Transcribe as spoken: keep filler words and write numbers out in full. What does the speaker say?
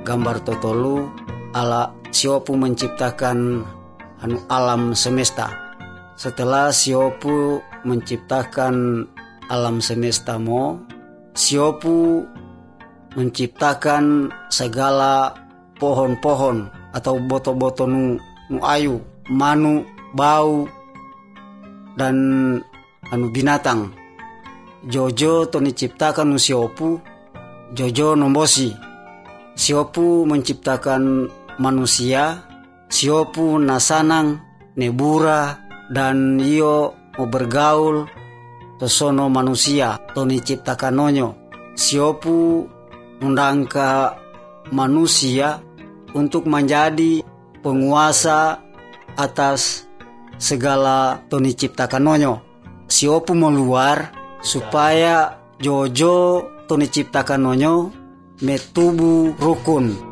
gambar totolu ala siopu menciptakan anu alam semesta. Setelah siopu menciptakan alam semesta mo, siopu menciptakan segala pohon-pohon atau boto-boto nu, nu ayu, manu, bau, dan anu binatang. Jojo to diciptakan nu siopu, jojo nombosi. Siopu menciptakan manusia, siopu nasanang, nebura, dan iyo mau bergaul tosono manusia to diciptakan nonyo. Siopu mendangka manusia untuk menjadi penguasa atas segala to diciptakan nonyo. Siopu meluar supaya jojo to diciptakan nonyo metubu rukun